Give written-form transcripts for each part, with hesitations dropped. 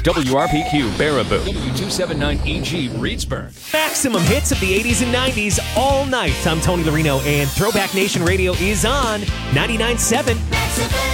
WRPQ Baraboo, W279EG Reedsburg. Maximum hits of the 80s and 90s all night. I'm Tony Larino, and Throwback Nation Radio is on 99.7.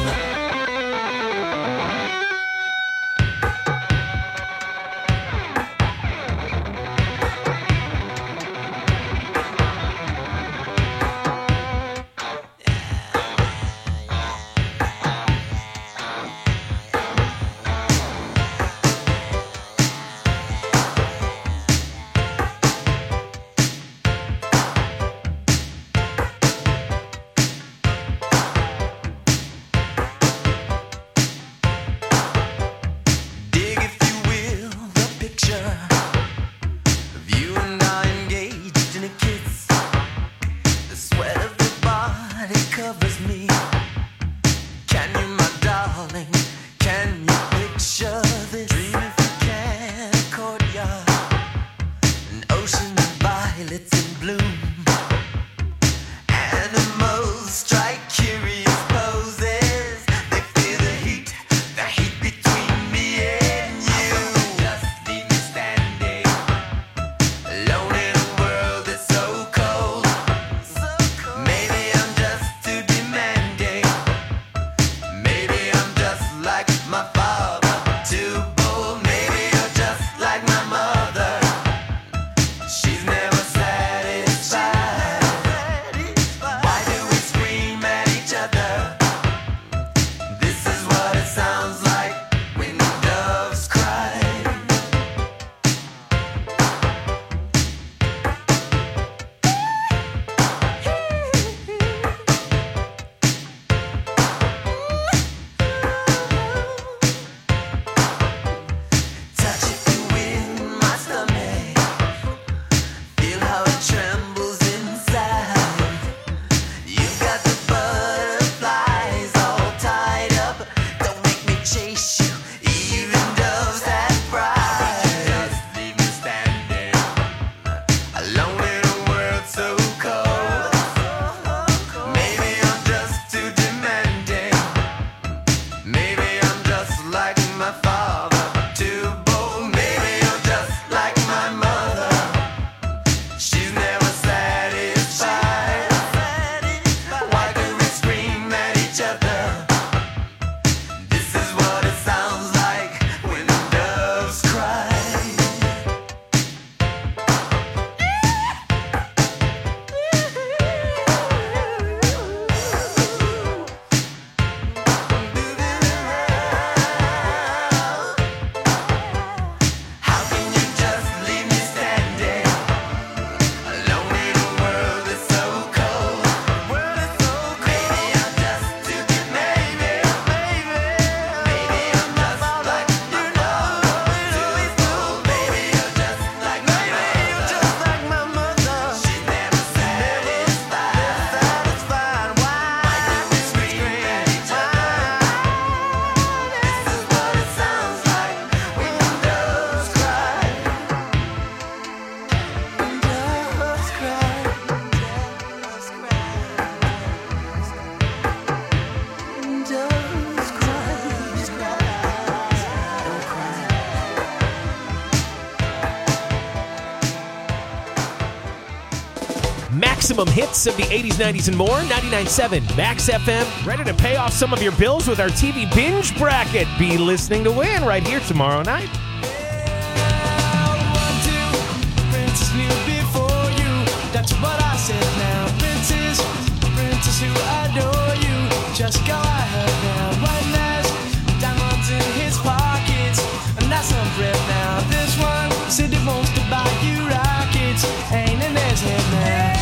Maximum hits of the 80s, 90s, and more. 99.7 Max FM. Ready to pay off some of your bills with our TV binge bracket. Be listening to win right here tomorrow night. That's what I said now. Princess who adore you. Just go ahead now. One last diamonds in his pockets. And that's some bread now. This one said he wants to buy you rockets. Ain't in his head now.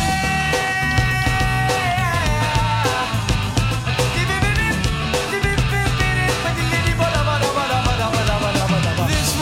This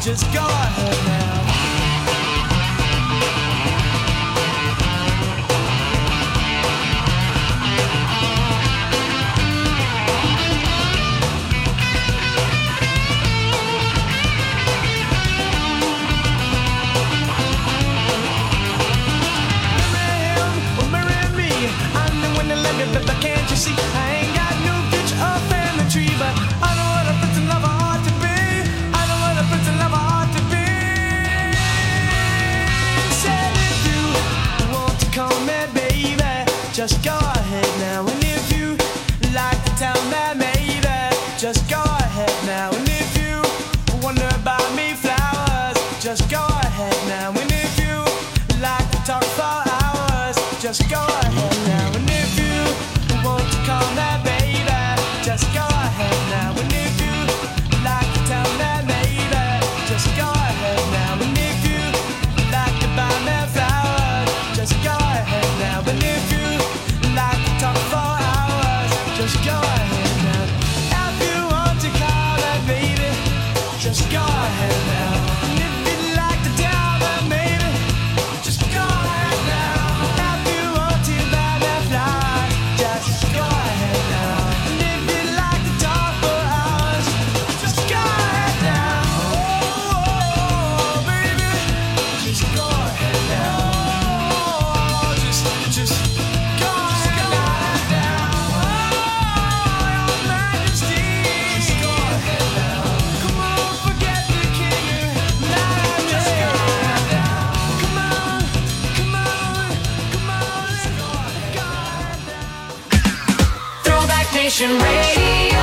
just go ahead now. But can't you see I ain't got no picture up in the tree, but I know what a prince and lover ought to be. I know what a prince and lover ought to be. Said if you want to call me baby, just go ahead now. And if you like to tell me maybe, just go ahead now. And if you wonder about me flowers, just go ahead now. And if you like to talk for hours, just go ahead now. And if you want to call me baby, just go ahead now. And if you like to tell me maybe, just go ahead now. And if you like to buy me flowers, just go ahead now. And if you like to talk for hours, just go ahead now. If you want to call me baby, just go ahead now. And if you'd like to tell me maybe, just go ahead now. If you want to buy me flowers, just go ahead now. And if you'd like to talk for hours, just go ahead now. Oh, baby, just go ahead now. Oh, just go ahead now. Oh, your Majesty, just go ahead now. Come on, forget the king. Now just go ahead now. Come on, come on, come on, let's go ahead now. Throwback Nation Radio.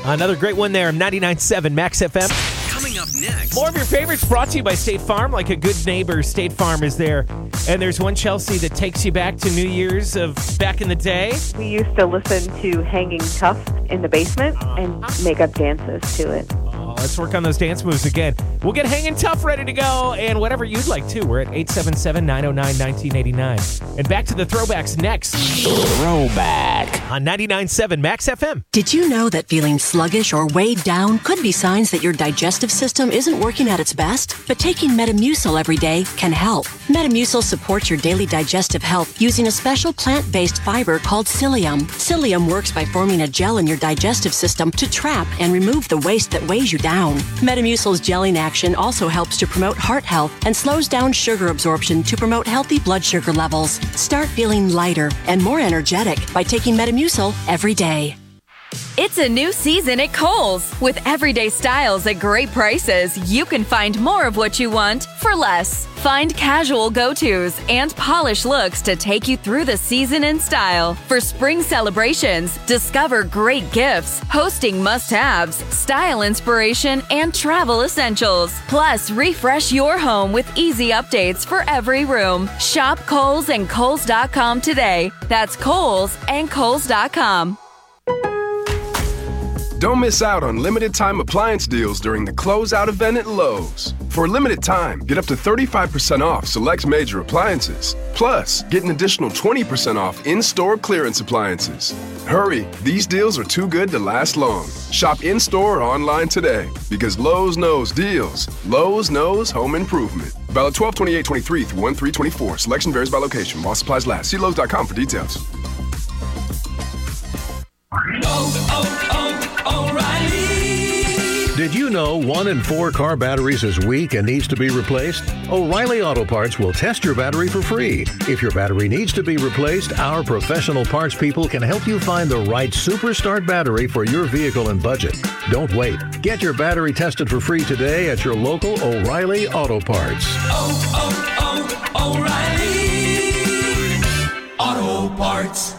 Another great one there, 99.7 Max FM. Coming up next. More of your favorites brought to you by State Farm. Like a good neighbor, State Farm is there. And there's one, Chelsea, that takes you back to New Year's of back in the day. We used to listen to Hanging Tough in the basement and make up dances to it. Oh, let's work on those dance moves again. We'll get Hanging Tough ready to go, and whatever you'd like to. We're at 877-909-1989. And back to the throwbacks next. Throwback on 99.7 Max FM. Did you know that feeling sluggish or weighed down could be signs that your digestive system isn't working at its best? But taking Metamucil every day can help. Metamucil supports your daily digestive health using a special plant-based fiber called psyllium. Psyllium works by forming a gel in your digestive system to trap and remove the waste that weighs you down. Metamucil's gelling action also helps to promote heart health and slows down sugar absorption to promote healthy blood sugar levels. Start feeling lighter and more energetic by taking Metamucil every day. It's a new season at Kohl's. With everyday styles at great prices, you can find more of what you want for less. Find casual go-tos and polished looks to take you through the season in style. For spring celebrations, discover great gifts, hosting must-haves, style inspiration, and travel essentials. Plus, refresh your home with easy updates for every room. Shop Kohl's and Kohl's.com today. That's Kohl's and Kohl's.com. Don't miss out on limited-time appliance deals during the closeout event at Lowe's. For a limited time, get up to 35% off select major appliances. Plus, get an additional 20% off in-store clearance appliances. Hurry, these deals are too good to last long. Shop in-store or online today because Lowe's knows deals. Lowe's knows home improvement. Valid 12/28/23 through 1/3/24. Selection varies by location. While supplies last. See Lowe's.com for details. Did you know 1 in 4 car batteries is weak and needs to be replaced? O'Reilly Auto Parts will test your battery for free. If your battery needs to be replaced, our professional parts people can help you find the right Superstart battery for your vehicle and budget. Don't wait. Get your battery tested for free today at your local O'Reilly Auto Parts. O'Reilly Auto Parts.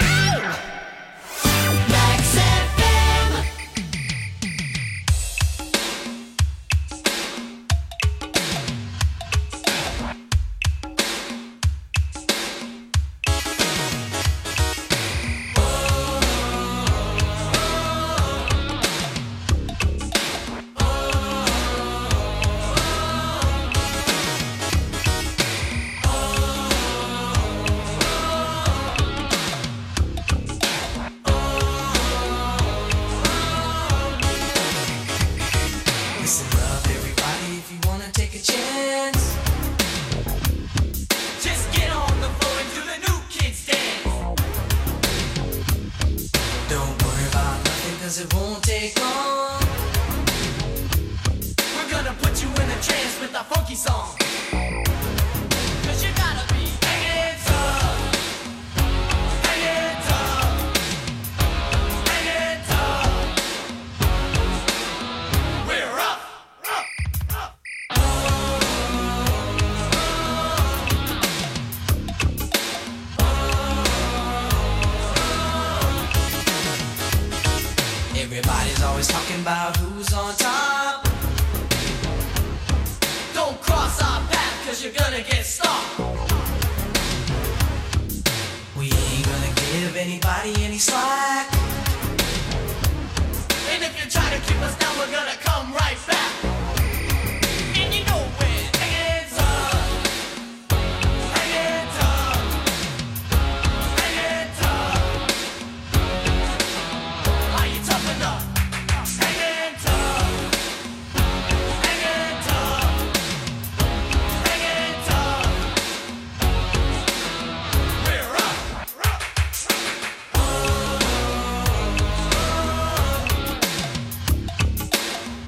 It won't take long. We're gonna put you in a trance with a funky song. 'Cause you gotta be hanging tough, hanging tough, hanging tough. We're up, up, up. Everybody's always talking about who's on top. Don't cross our path, 'cause you're gonna get stopped. We ain't gonna give anybody any slack. And if you try to keep us down, we're gonna come right back. And you know when hanging tough, hanging tough, hanging tough. Are you tough enough? Hanging tough, hanging tough, hanging tough. We're up, up, up.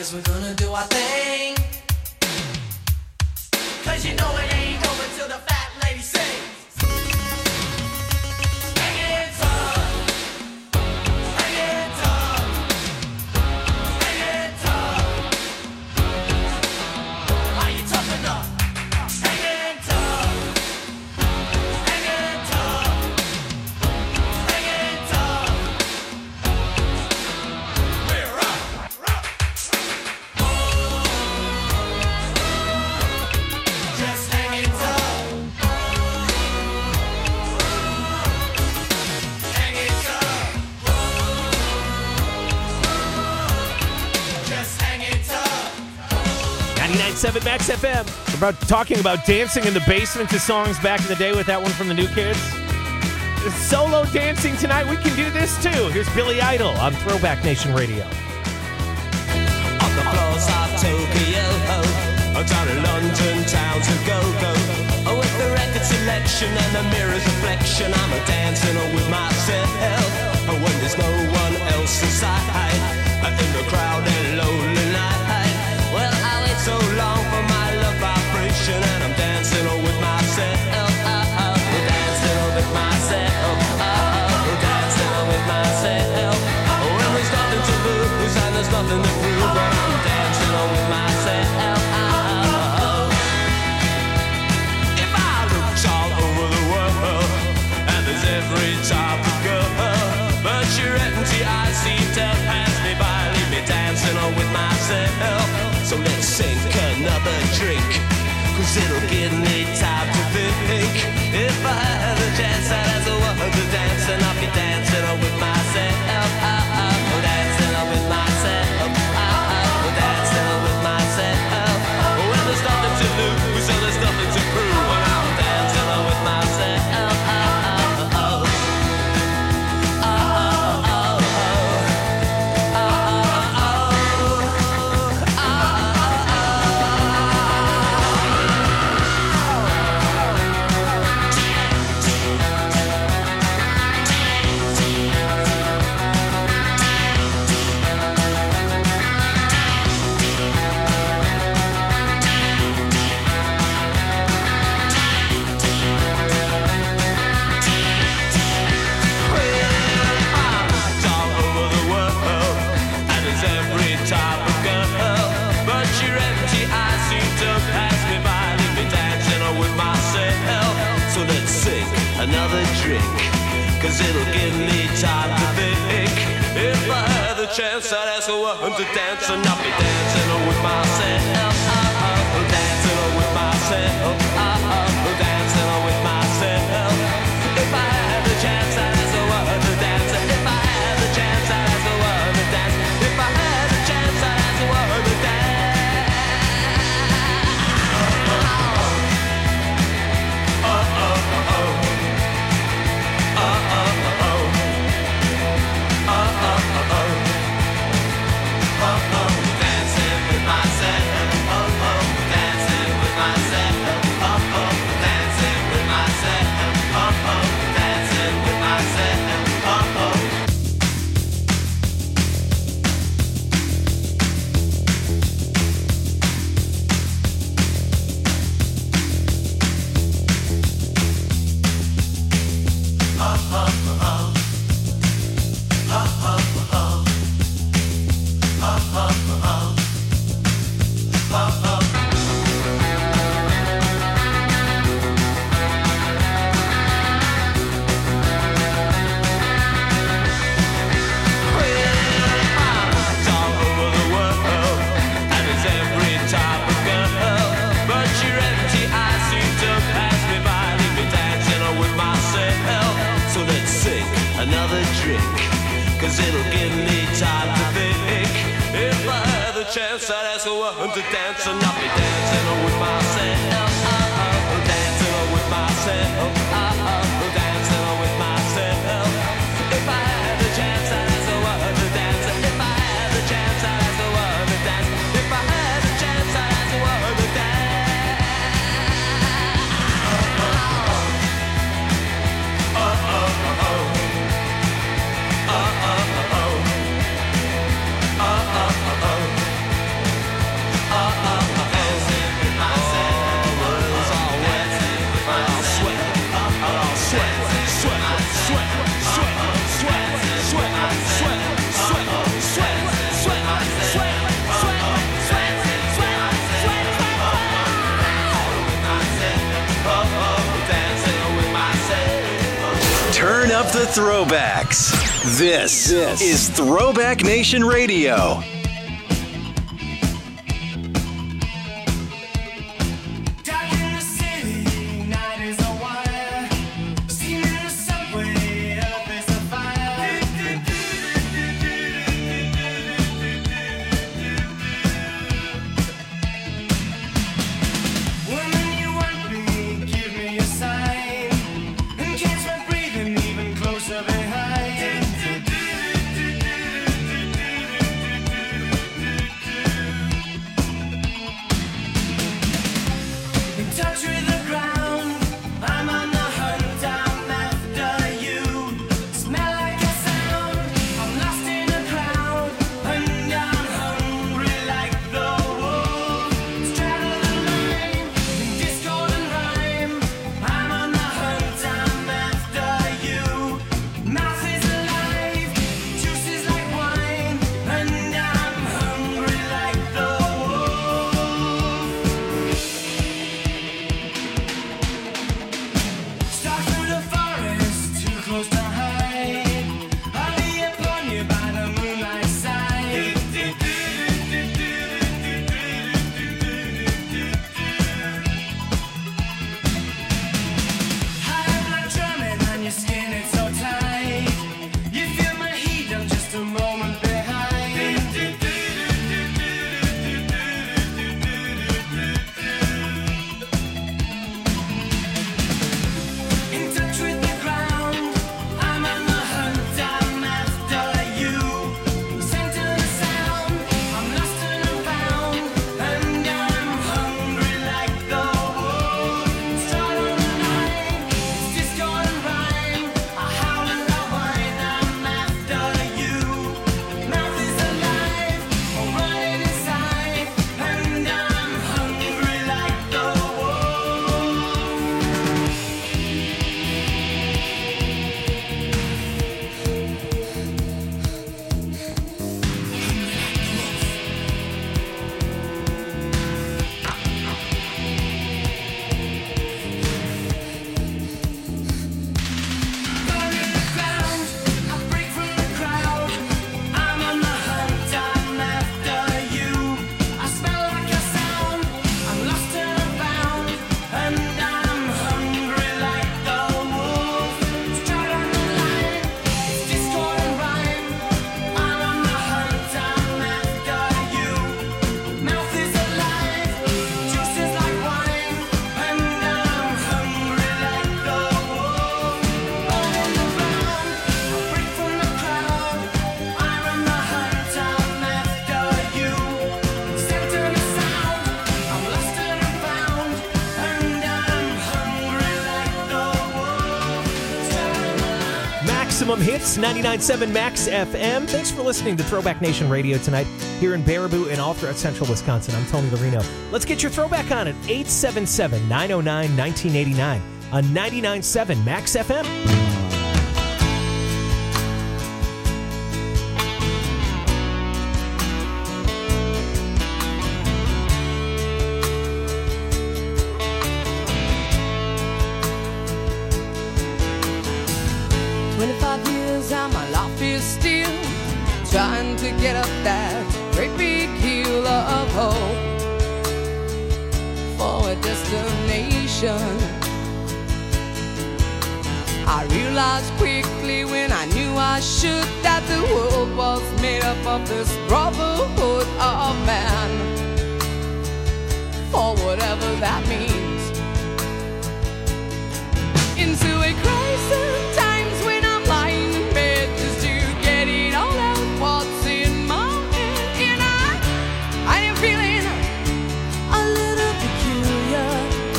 'cause we're gonna do our thing. 'Cause you know it ain't over till the fat lady sings. Hanging tough, hanging tough, hanging tough. Are you tough enough? Hanging tough, hanging tough, hanging tough. We're up. Just hanging tough. Hanging tough. Just hanging tough. 99.7 Max FM. We're talking about dancing in the basement to songs back in the day with that one from the New Kids. Solo dancing tonight. We can do this too. Here's Billy Idol on Throwback Nation Radio. On the floors of Tokyo, down in London towns of go-go. With the record selection and the mirror's reflection, I'm a dancing with myself. When there's no one else inside, in the crowded lonely night. Well, I wait so long for my love vibration, and I'm dancing with myself. Dancing with myself. Dancing with myself. When there's nothing to lose and there's nothing to prove, but I'm dancing with myself. If I looked all over the world, and there's every type of girl, but your empty eyes seem to pass me by, leave me dancing with myself. So let's sink another drink, 'cause it'll give me time to think. If I had a chance, I'd ask a woman to dance, and I'll be dancing with myself. Dancing with myself. Dancing with myself. Well, there's nothing to lose, so there's nothing to prove, and I'm dancing with myself. All over the world, and there's every type of girl, but your empty eyes seem to pass me by, leave me dancing with myself. So let's sink another drink, 'cause it'll give me time to think. If I had the chance, I'd ask a woman to dance, and I'll be dancing with myself. Dancing with myself. Dancing with myself. If I had the chance, I'd ask a woman to dance. If I had the chance, I'd ask a woman to dance. If I had the chance, I'd ask a woman to dance. Dancing with myself. Dancing with myself. Dancing with myself. Dancing with myself. All over the world, and there's every type of girl, but your empty eyes seem to pass me by, leave me dancing with myself. So let's sink another drink, 'cause it'll give me time to think. If I had the chance, I'd ask a woman to dance, and I'll be dancing with myself. Dancing with myself. Dancing with myself. If I had the chance, I'd ask a woman to dance. If I had the chance, I'd ask a woman to dance. If I had the chance, I'd ask a woman to dance. Turn up the throwbacks. This is Throwback Nation Radio. Maximum Hits, 99.7 Max FM. Thanks for listening to Throwback Nation Radio tonight here in Baraboo and all throughout central Wisconsin. I'm Tony Lorino. Let's get your throwback on at 877-909-1989 on 99.7 Max FM. Trying to get up that great big hill of hope for a destination. I realized quickly when I knew I should that the world was made up of this brotherhood of man, for whatever that means. Into a crisis times when I'm lying in bed just to get it all out. What's in my head, and I am feeling a little peculiar.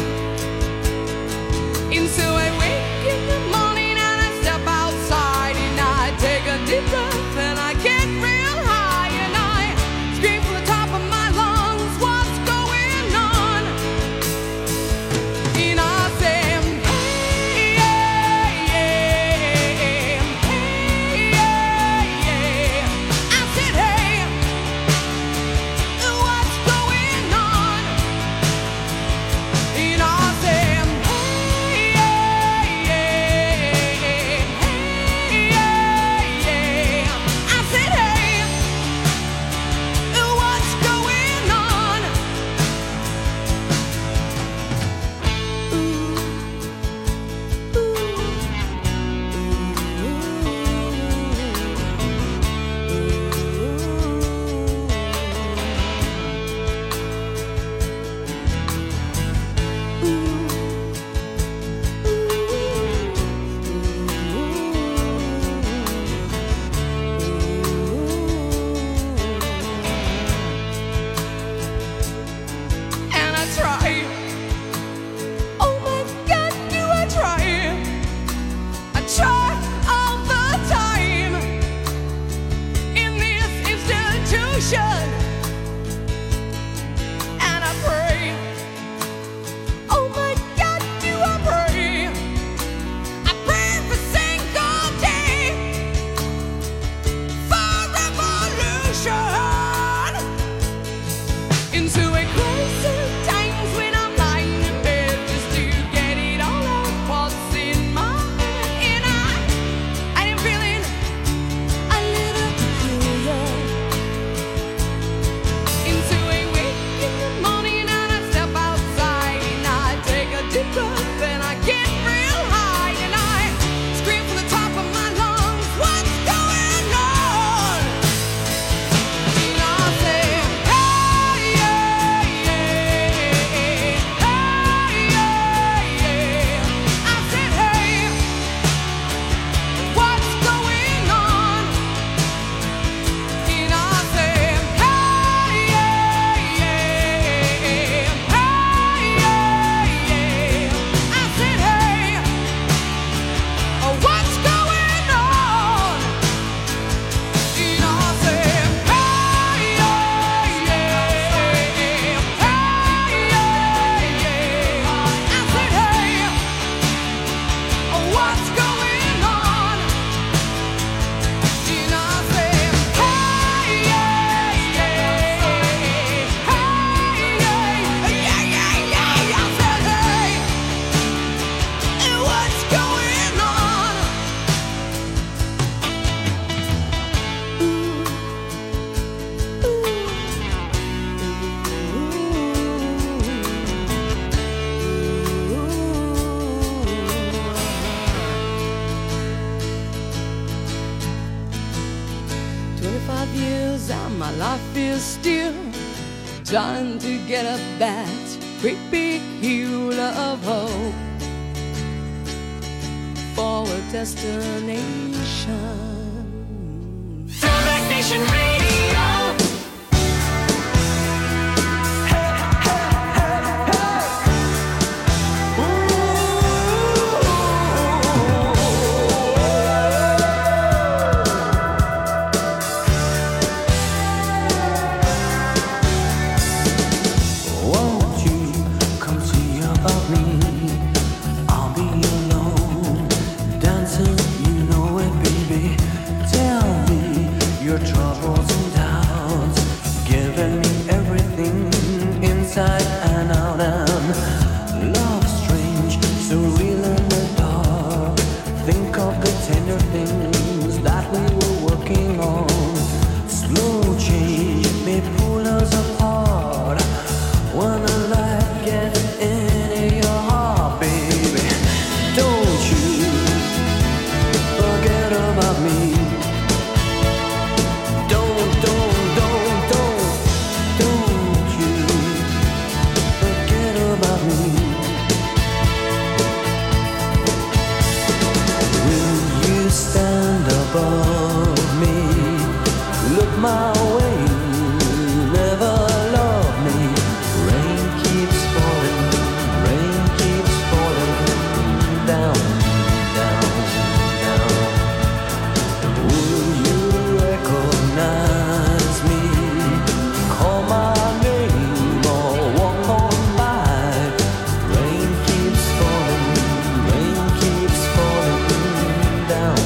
And so I wake in the morning and I step outside and I take a deep breath and I get real high and I scream from the top of my lungs, what's going on? my life is still trying to get up that great big hill of hope for a destination. Throwback Nation Radio. Troubles and doubts, giving me everything inside and out, and love strange, surreal in the dark. Think of the tender things that we were working on. Slow change may pull us apart when the light gets into your heart, baby. Don't you forget about me. Above me, look my way, never love me. Rain keeps falling down, down, down. Will you recognize me? Call my name or walk on by. Rain keeps falling down.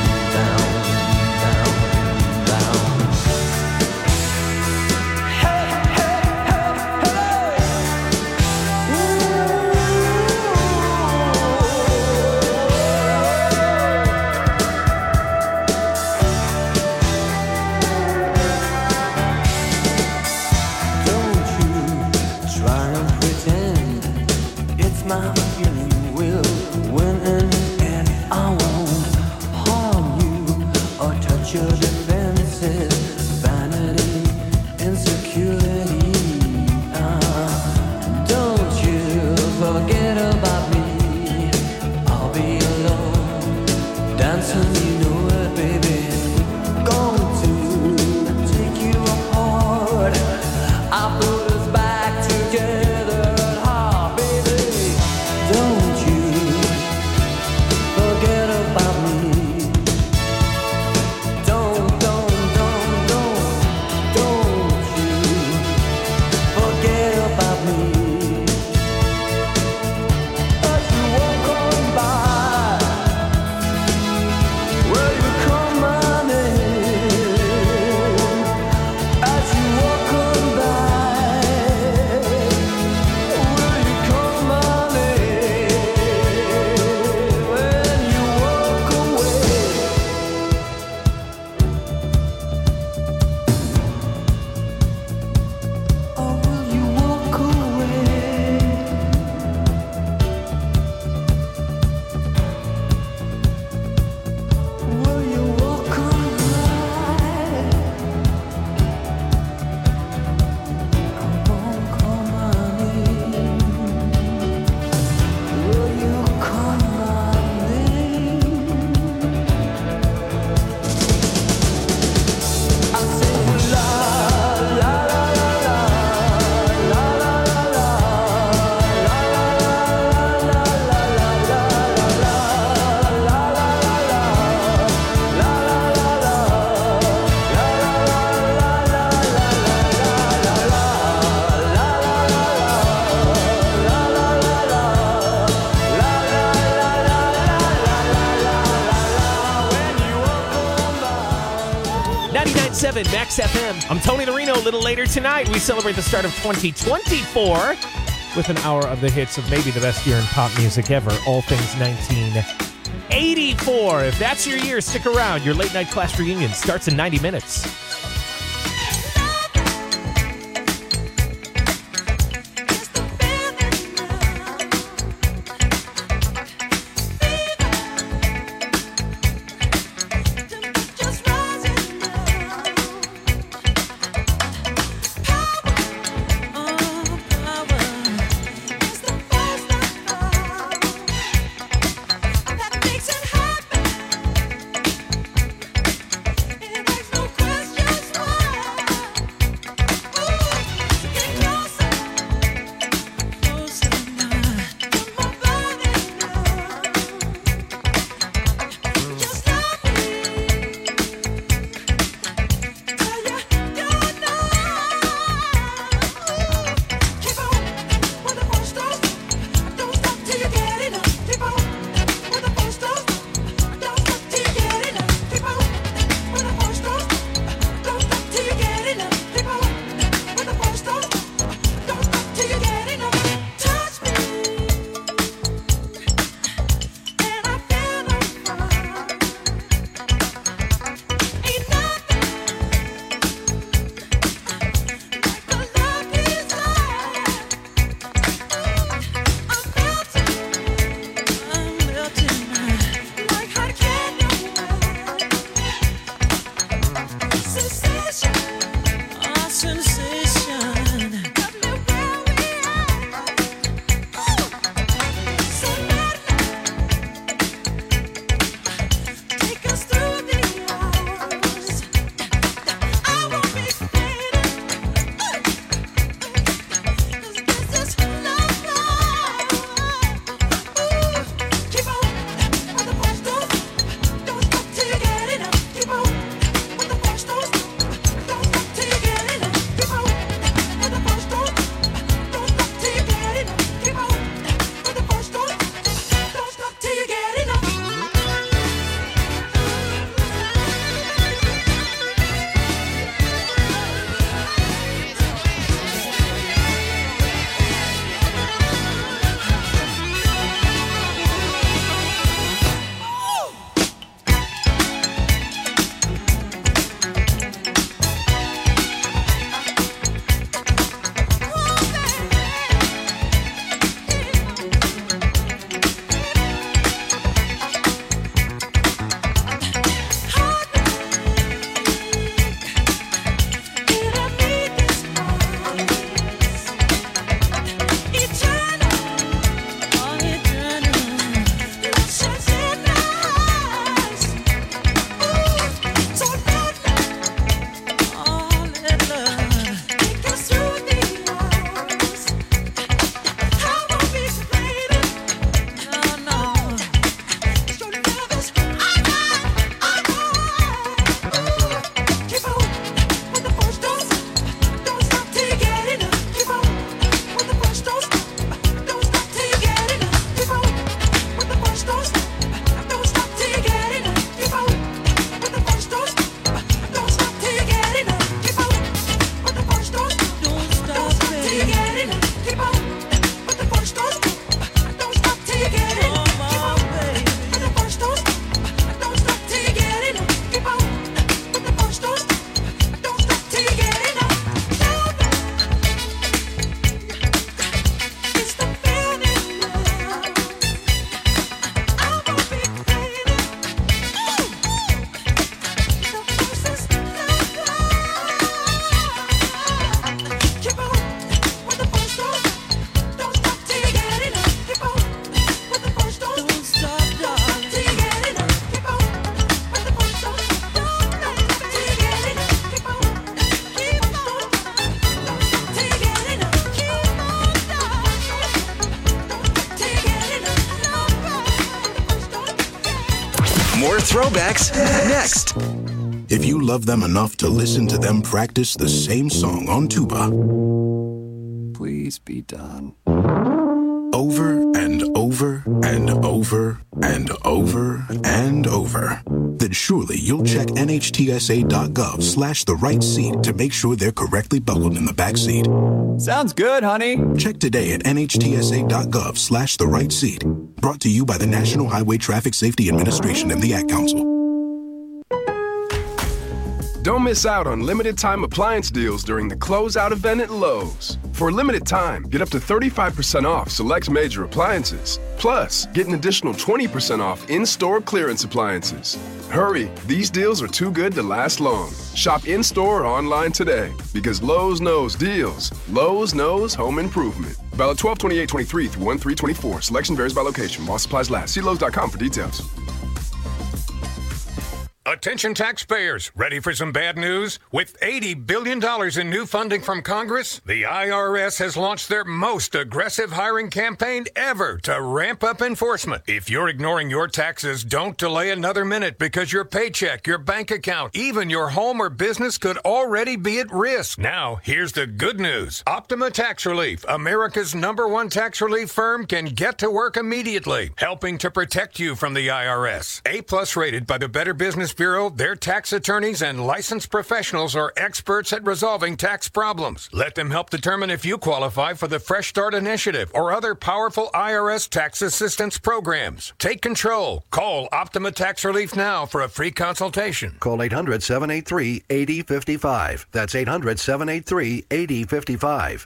Max FM. I'm Tony Larino. A little later tonight, we celebrate the start of 2024 with an hour of the hits of maybe the best year in pop music ever, all things 1984. If that's your year, stick around. Your late night class reunion starts in 90 minutes. More throwbacks next. If you love them enough to listen to them practice the same song on tuba, please be done. Over and over and over and over and over, then surely you'll check NHTSA.gov/the right seat to make sure they're correctly buckled in the back seat. Sounds good, honey. Check today at NHTSA.gov/the right seat. Brought to you by the National Highway Traffic Safety Administration and the Ad Council. Don't miss out on limited time appliance deals during the closeout event at Lowe's. For a limited time, get up to 35% off select major appliances. Plus, get an additional 20% off in-store clearance appliances. Hurry, these deals are too good to last long. Shop in-store or online today because Lowe's knows deals. Lowe's knows home improvement. Valid 12/28/23 through 1/3/24. Selection varies by location. While supplies last. See Lowe's.com for details. Attention taxpayers, ready for some bad news? With $80 billion in new funding from Congress, the IRS has launched their most aggressive hiring campaign ever to ramp up enforcement. If you're ignoring your taxes, don't delay another minute because your paycheck, your bank account, even your home or business could already be at risk. Now, here's the good news. Optima Tax Relief, America's #1 tax relief firm, can get to work immediately, helping to protect you from the IRS. A+ rated by the Better Business Bureau, their tax attorneys and licensed professionals are experts at resolving tax problems. Let them help determine if you qualify for the Fresh Start Initiative or other powerful IRS tax assistance programs. Take control. Call Optima Tax Relief now for a free consultation. Call 800-783-8055. That's 800-783-8055.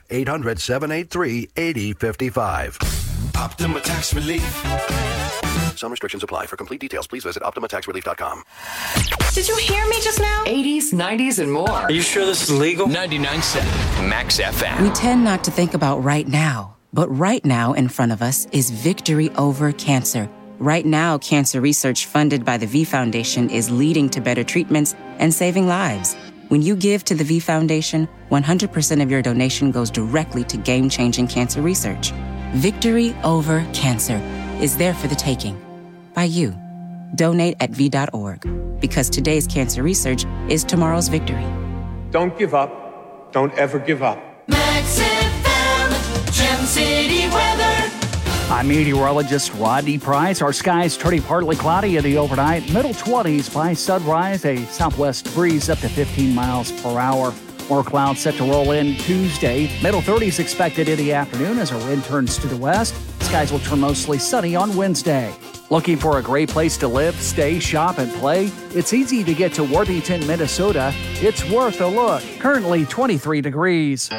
800-783-8055. Optima Tax Relief. Some restrictions apply. For complete details, please visit OptimaTaxRelief.com. Did you hear me just now? 80s, 90s, and more. Are you sure this is legal? 99.7 Max FM. We tend not to think about right now, but right now in front of us is victory over cancer. Right now, cancer research funded by the V Foundation is leading to better treatments and saving lives. When you give to the V Foundation, 100% of your donation goes directly to game-changing cancer research. Victory over cancer is there for the taking. By you. Donate at V.org. Because today's cancer research is tomorrow's victory. Don't give up. Don't ever give up. Max FM, Gem City weather. I'm meteorologist Rodney Price. Our skies turning partly cloudy in the overnight. Middle 20s by sunrise. A southwest breeze up to 15 miles per hour. More clouds set to roll in Tuesday. Middle 30s expected in the afternoon as our wind turns to the west. Skies will turn mostly sunny on Wednesday. Looking for a great place to live, stay, shop, and play? It's easy to get to Worthington, Minnesota. It's worth a look. Currently 23 degrees.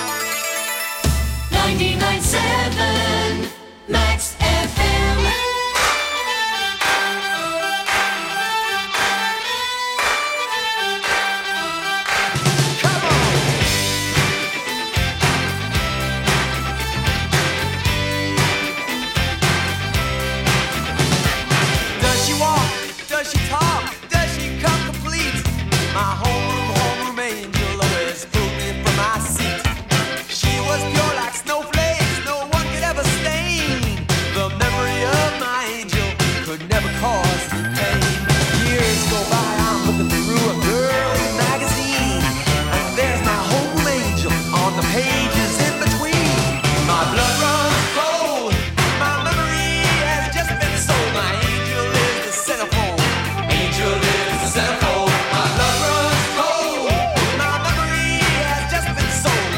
99.7 Max FM. Does she talk? Does she come complete? My homeroom angel always pulled me from my seat. She was pure like snowflakes, no one could ever stain. The memory of my angel could never cause pain. Years go by, I'm looking through a girl's magazine, and there's my homeroom angel on the pages in between. My blood runs cold, my memory has just been sold. My angel is the centerfold. Angel is the centerfold. My blood runs cold. My memory has just been sold.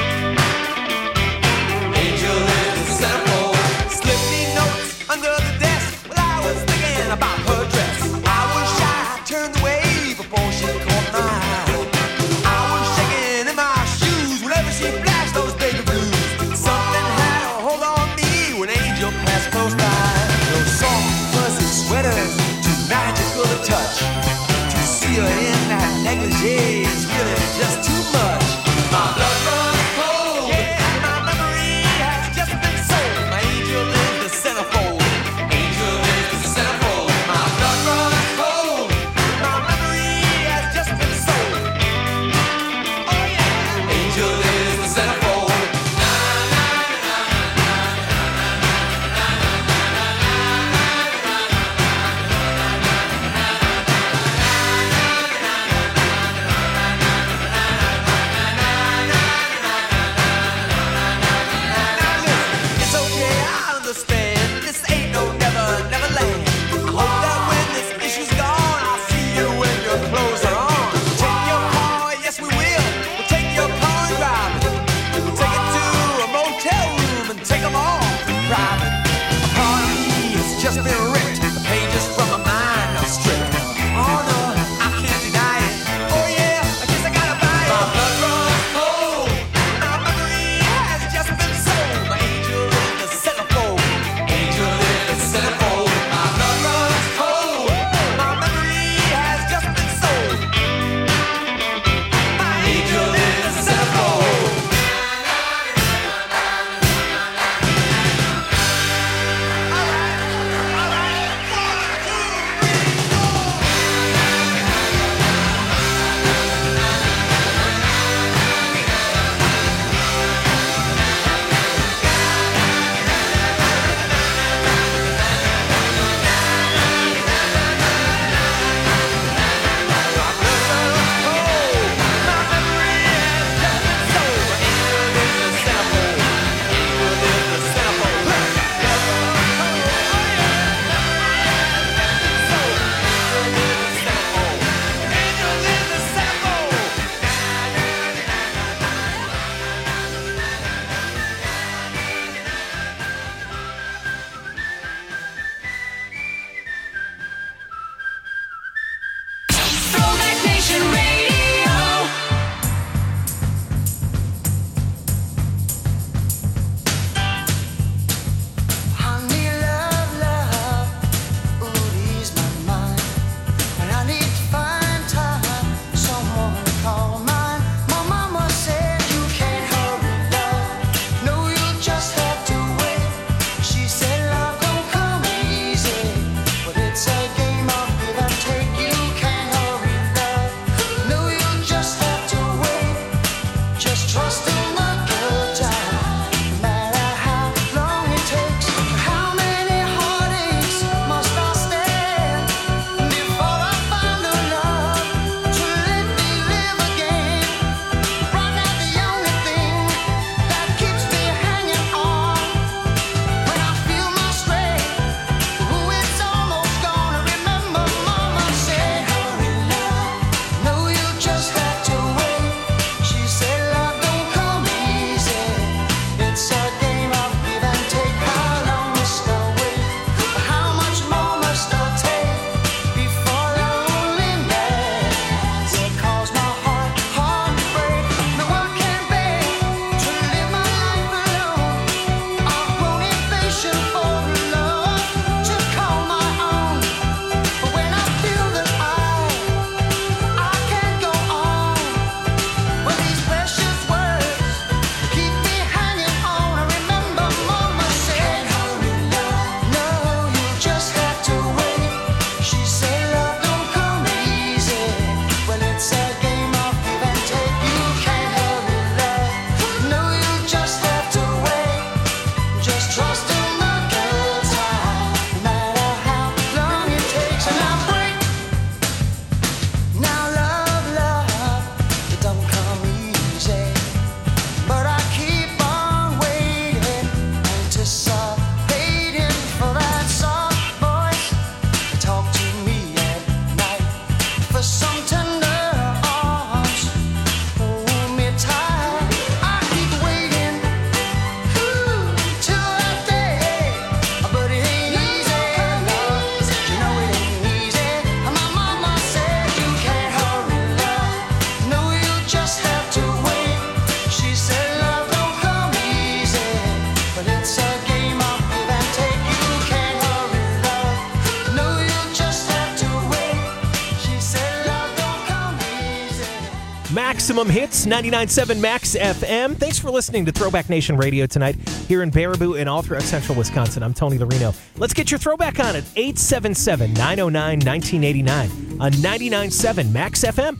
Angel is the centerfold. Slipped me notes under the desk while I was thinking about her dress. I was shy, turned away before she caught my eye. I was shaking in my shoes whenever she flashed those baby blues. Something had a hold on me when Angel passed close by. Those soft, fuzzy sweaters, too magical to touch. To see her in that negligee is really just too much. My blood runs cold. Yeah, my memory has just been sold. My angel is the centerfold. Angel is the centerfold. My blood runs cold. My memory has just been sold. Oh yeah. Angel is the centerfold. Na na na na na na na na na. Maximum Hits, 99.7 Max FM. Thanks for listening to Throwback Nation Radio tonight here in Baraboo and all throughout central Wisconsin. I'm Tony Lorino. Let's get your throwback on at 877-909-1989 on 99.7 Max FM.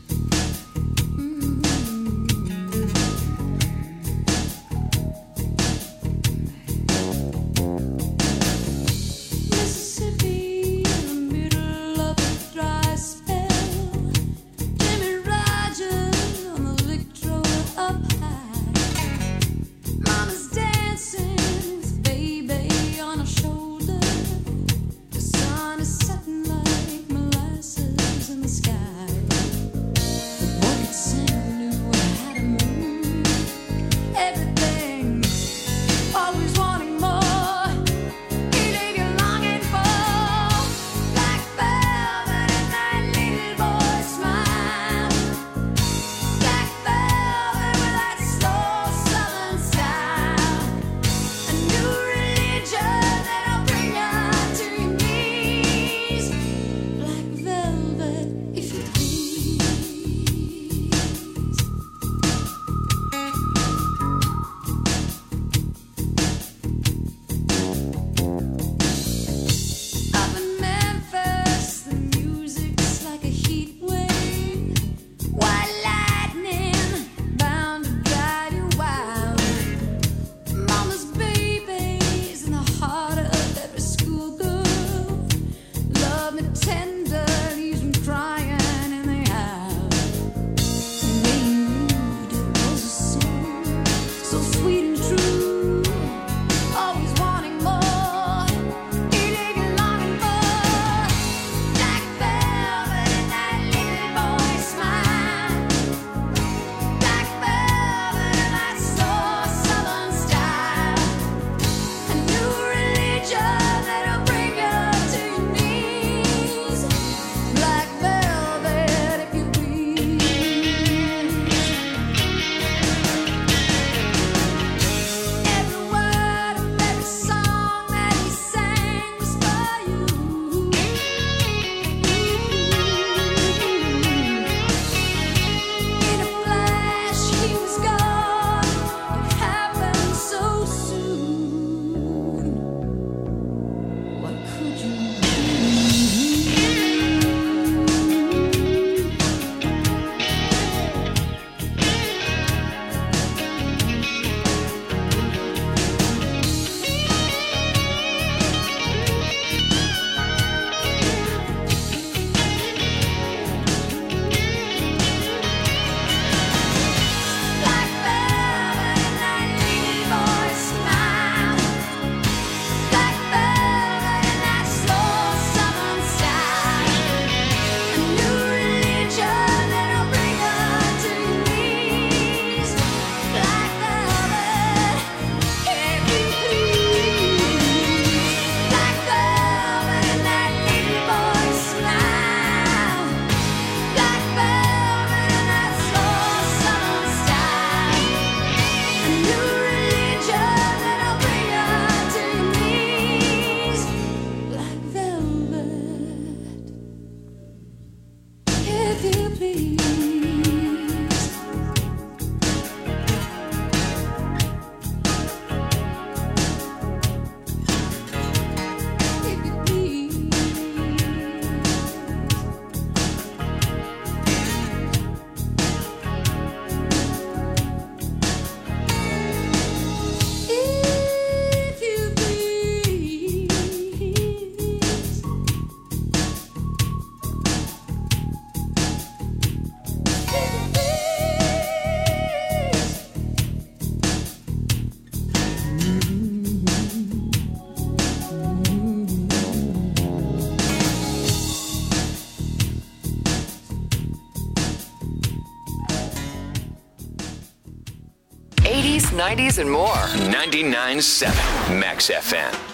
'90s and more. 99.7 Max FM.